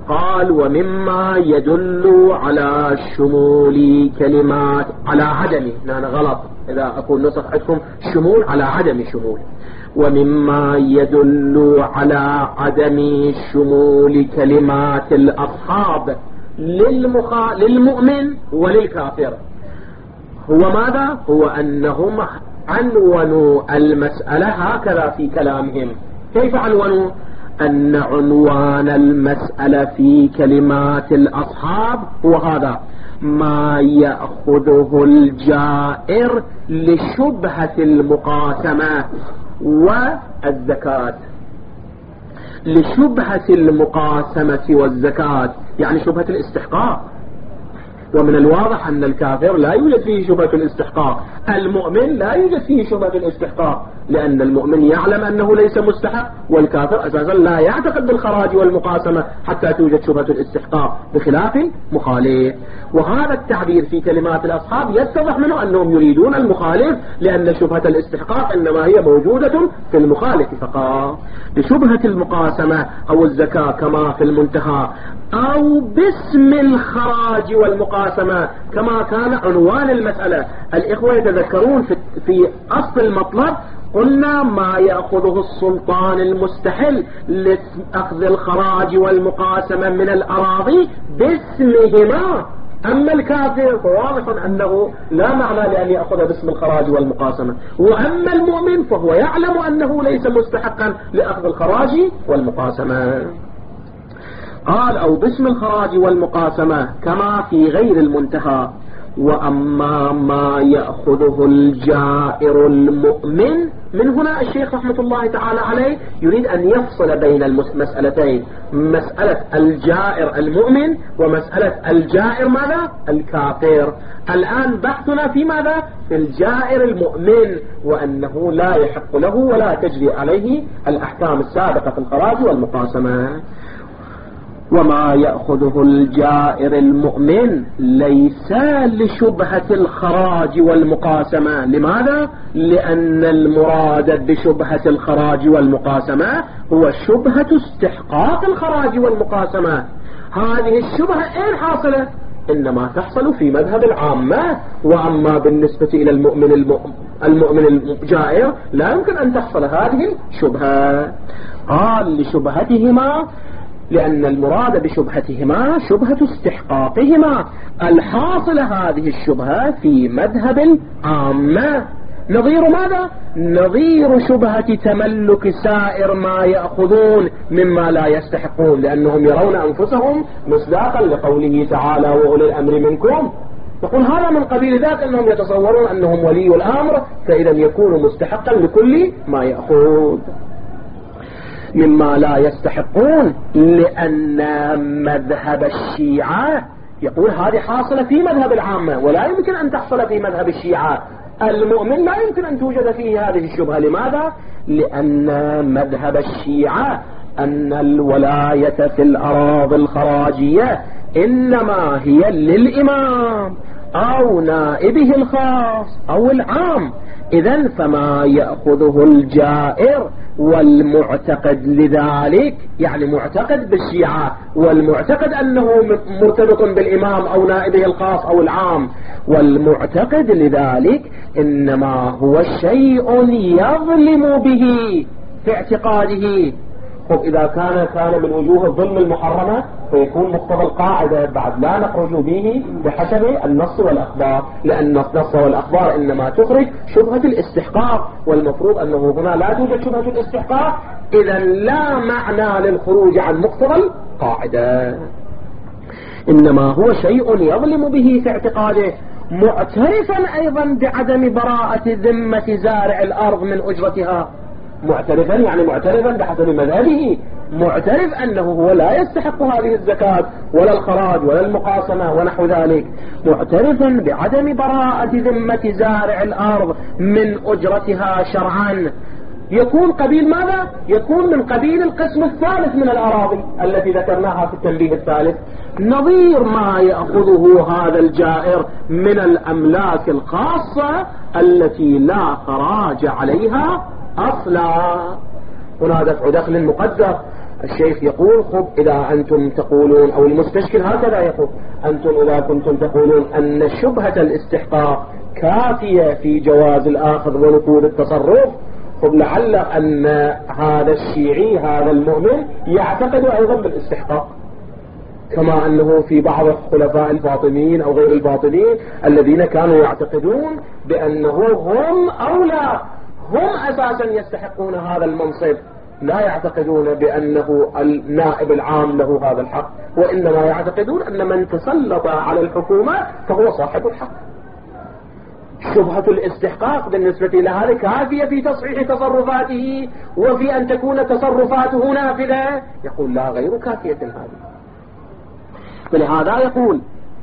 Speaker 2: قال ومما يدل على شمول كلمات على عدم، لا غلط إذا أكون نسخ عندكم شمول على عدم شمول، ومما يدل على عدم شمول كلمات الأصحاب للمخا... للمؤمن وللكافر هو ماذا؟ هو أنهم عنونوا المسألة هكذا في كلامهم. كيف عنونوا؟ أن عنوان المسألة في كلمات الأصحاب هو هذا: ما يأخذه الجائر لشبهة المقاسمة والزكاة، لشبهة المقاسمة والزكاة يعني شبهة الاستحقاق. ومن الواضح أن الكافر لا يوجد فيه شبهة الاستحقاق، المؤمن لا يوجد فيه شبهة الاستحقاق، لأن المؤمن يعلم أنه ليس مستحق، والكافر أساسا لا يعتقد بالخراج والمقاسمة حتى توجد شبهة الاستحقاق، بخلاف مخالف. وهذا التعبير في كلمات الأصحاب يتضح منه أنهم يريدون المخالف، لأن شبهة الاستحقاق إنما هي موجودة في المخالف فقط. لشبهة المقاسمة أو الزكاة كما في المنتهى، أو باسم الخراج والمقاسمة كما كان عنوان المسألة. الإخوة يتذكرون في, في أصل المطلب قلنا ما يأخذه السلطان المستحل لأخذ الخراج والمقاسمة من الأراضي باسمهما. أما الكافر فواضح أنه لا معنى لأن يأخذ باسم الخراج والمقاسمة، وأما المؤمن فهو يعلم أنه ليس مستحقا لأخذ الخراج والمقاسمة. قال أو باسم الخراج والمقاسمة كما في غير المنتهى. وأما ما يأخذه الجائر المؤمن، من هنا الشيخ رحمة الله تعالى عليه يريد أن يفصل بين المسألتين، مسألة الجائر المؤمن ومسألة الجائر ماذا؟ الكافر. الآن بحثنا في ماذا؟ في الجائر المؤمن، وأنه لا يحق له ولا تجري عليه الأحكام السابقة في الخراج والمقاسمة. وما يأخذه الجائر المؤمن ليس لشبهة الخراج والمقاسمة. لماذا؟ لأن المراد بشبهة الخراج والمقاسمة هو شبهة استحقاق الخراج والمقاسمة. هذه الشبهة أين حاصلة؟ إنما تحصل في مذهب العامة، وأما بالنسبة إلى المؤمن المؤمن الجائر لا يمكن أن تحصل هذه الشبهة. قال لشبهتهما، لأن المراد بشبهتهما شبهة استحقاقهما الحاصلة هذه الشبهة في مذهب العامة. نظير ماذا؟ نظير شبهة تملك سائر ما يأخذون مما لا يستحقون، لأنهم يرون أنفسهم مصداقا لقوله تعالى وأولي الأمر منكم. يقول هذا من قبيل ذات أنهم يتصورون أنهم ولي الأمر، فإذا يكون مستحقا لكل ما يأخذ مما لا يستحقون. لأن مذهب الشيعة يقول هذه حاصلة في مذهب العامة ولا يمكن أن تحصل في مذهب الشيعة. المؤمن لا يمكن أن توجد فيه هذه الشبهة. لماذا؟ لأن مذهب الشيعة أن الولاية في الأراضي الخراجية إنما هي للإمام أو نائبه الخاص أو العام. إذن فما يأخذه الجائر والمعتقد لذلك، يعني معتقد بالشيعة والمعتقد أنه مرتبط بالإمام أو نائبه الخاص أو العام، والمعتقد لذلك إنما هو شيء يظلم به في اعتقاده. خب إذا كان كان من وجوه الظلم المحرمة فيكون مقتضى القاعدة بعد لا نخرج به بحسب النص والأخبار، لأن النص والأخبار إنما تخرج شبهة الاستحقاق، والمفروض أنه هنا لا توجد شبهة الاستحقاق، إذا لا معنى للخروج عن مقتضى القاعدة. إنما هو شيء يظلم به في اعتقاده، معترفا أيضا بعدم براءة ذمة زارع الأرض من أجرتها. معترفا يعني معترفا بحسب مذهبه، معترف أنه هو لا يستحق هذه الزكاة ولا الخراج ولا المقاسمة ونحو ذلك، معترفا بعدم براءة ذمة زارع الأرض من أجرتها شرعا. يكون قبيل ماذا؟ يكون من قبيل القسم الثالث من الأراضي التي ذكرناها في التنبيه الثالث، نظير ما يأخذه هذا الجائر من الأملاك الخاصة التي لا خراج عليها أصلا. هنا دفع دخل مقدر، الشيخ يقول خب إذا أنتم تقولون، أو المستشكل هكذا يقول، أنتم إذا كنتم تقولون أن شبهة الاستحقاق كافية في جواز الآخذ ونفوذ التصرف، خب لعل أن هذا الشيعي هذا المؤمن يعتقد أيضا بالاستحقاق، كما أنه في بعض الخلفاء الفاطميين أو غير الفاطميين الذين كانوا يعتقدون بأنه هم أولى، هم أساسا يستحقون هذا المنصب، لا يعتقدون بأنه النائب العام له هذا الحق، وإنما يعتقدون أن من تسلط على الحكومة فهو صاحب الحق. شبهة الاستحقاق بالنسبة لهذا كافية في تصحيح تصرفاته وفي أن تكون تصرفاته نافذة، يقول لا، غير كافية هذه. فلهذا يقول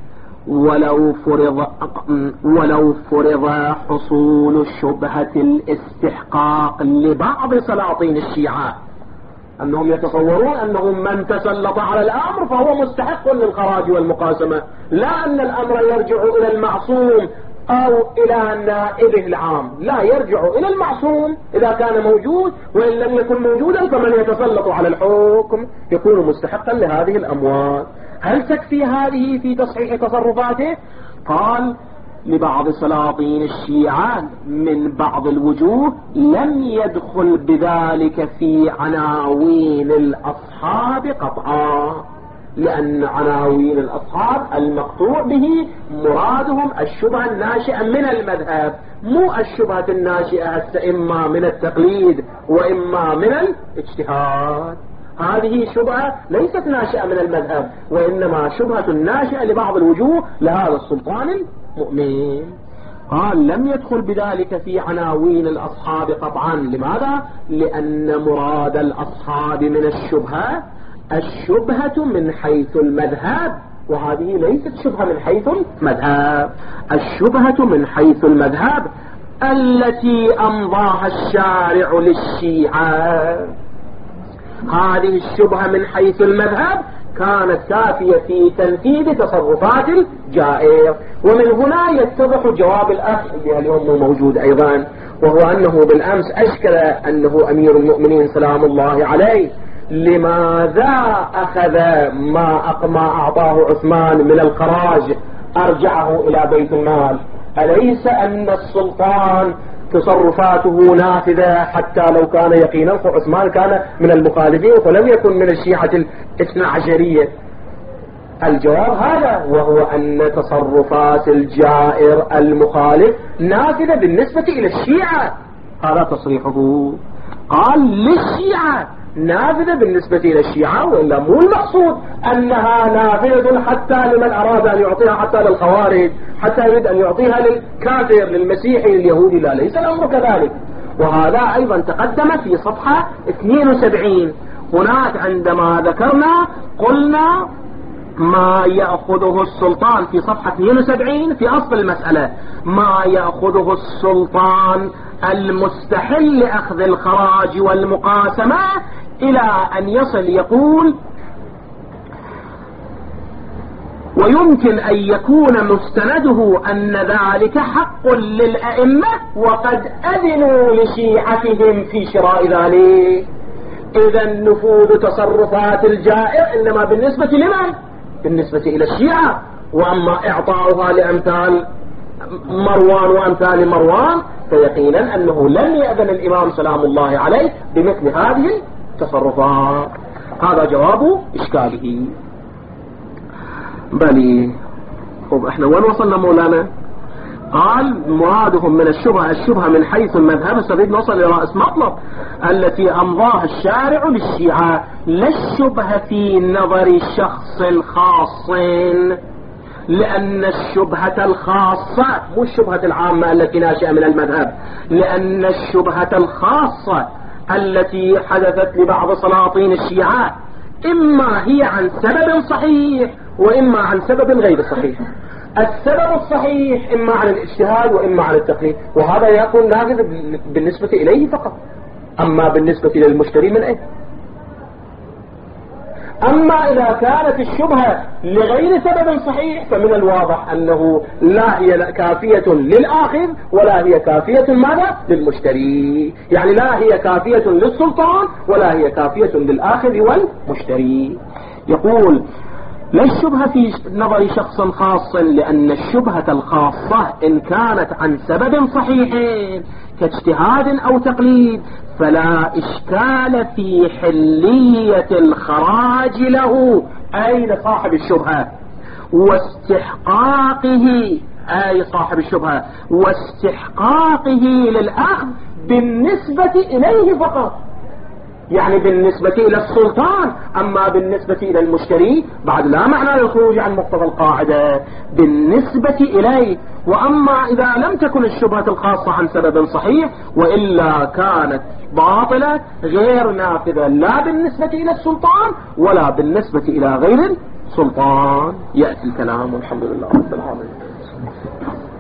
Speaker 2: ولو فرض ولو فرض حصول شبهة الاستحقاق لبعض سلاطين الشيعة، أنهم يتصورون أنهم من تسلط على الأمر فهو مستحق للخراج والمقاسمة، لا أن الأمر يرجع إلى المعصوم أو إلى نائبه العام، لا، يرجع إلى المعصوم إذا كان موجود، وإن لم يكن موجودا فمن يتسلط على الحكم يكون مستحقا لهذه الأموال. هل تكفي هذه في تصحيح تصرفاته؟ قال لبعض سلاطين الشيعة من بعض الوجوه لم يدخل بذلك في عناوين الأصحاب قطعا، لأن عناوين الأصحاب المقطوع به مرادهم الشبهة الناشئة من المذهب، مو الشبهة الناشئة إما من التقليد وإما من الاجتهاد. هذه شبهة ليست ناشئة من المذهب، وإنما شبهة ناشئة لبعض الوجوه لهذا السلطان المؤمن. قال لم يدخل بذلك في عناوين الأصحاب قطعا. لماذا؟ لأن مراد الأصحاب من الشبهة الشبهة من حيث المذهب، وهذه ليست شبهة من حيث المذهب. الشبهة من حيث المذهب التي أمضاها الشارع للشيعة، هذه الشبهة من حيث المذهب كانت كافية في تنفيذ تصرفات الجائر. ومن هنا يتضح جواب الأخ اللي اليوم موجود أيضا، وهو أنه بالأمس أشكل أنه أمير المؤمنين سلام الله عليه لماذا أخذ ما ما أعطاه عثمان من الخراج أرجعه إلى بيت المال؟ أليس أن السلطان تصرفاته نافذة حتى لو كان يقينا؟ عثمان كان من المخالفين فلم يكن من الشيعة الاثنى عشرية. الجواب هذا، وهو أن تصرفات الجائر المخالف نافذة بالنسبة إلى الشيعة، هذا تصريحه. قال للشيعة نافذة بالنسبة إلى الشيعة، وإلا مو المقصود أنها نافذة حتى لمن أراد أن يعطيها حتى للخوارج، حتى يريد أن يعطيها للكافر للمسيحي لليهودي، لا، ليس الأمر كذلك. وهذا أيضا تقدم في صفحة اثنين وسبعين. هناك عندما ذكرنا قلنا ما يأخذه السلطان في صفحة اثنين وسبعين في أصل المسألة، ما يأخذه السلطان المستحل لأخذ الخراج والمقاسمة إلى أن يصل يقول ويمكن أن يكون مستنده أن ذلك حق للأئمة وقد أذنوا لشيعتهم في شراء ذلك. إذا نفوذ تصرفات الجائر إنما بالنسبة لمن؟ بالنسبة إلى الشيعة، وأما إعطاؤها لأمثال مروان وأمثال مروان فيقينا أنه لم يأذن الإمام سلام الله عليه بمثل هذه التصرفات. هذا جواب إشكاله. بلي طب احنا وين وصلنا مولانا؟ قال مرادهم من الشبهة الشبهة من حيث المذهب، نستفيد نوصل إلى رأس مطلب التي أمضاها الشارع للشيعة، لا الشبهة في نظر شخص خاص، لأن الشبهة الخاصة مو الشبهة العامة التي ناشئة من المذهب، لأن الشبهة الخاصة التي حدثت لبعض سلاطين الشيعة إما هي عن سبب صحيح وإما عن سبب غير صحيح. السبب الصحيح إما عن الاجتهاد وإما عن التقليد، وهذا يكون نافذ بالنسبة إليه فقط، أما بالنسبة للمشتري من أين؟ أما إذا كانت الشبهة لغير سبب صحيح فمن الواضح أنه لا هي كافية للآخذ ولا هي كافية ماذا؟ للمشتري. يعني لا هي كافية للسلطان ولا هي كافية للآخذ والمشتري. يقول لا الشبهة في نظر شخص خاص، لأن الشبهة الخاصة إن كانت عن سبب صحيح كاجتهاد أو تقليد فلا إشكال في حلية الخراج له، أي لصاحب الشبهة، واستحقاقه، أي صاحب الشبهة، واستحقاقه للأخذ بالنسبة إليه فقط. يعني بالنسبة إلى السلطان، أما بالنسبة إلى المشتري بعد لا معنى للخروج عن مقتضى القاعدة بالنسبة إليه. وأما إذا لم تكن الشبهة الخاصة عن سبب صحيح وإلا كانت باطلة غير نافذة لا بالنسبة إلى السلطان ولا بالنسبة إلى غير السلطان. يأتي الكلام والحمد لله رب العالمين.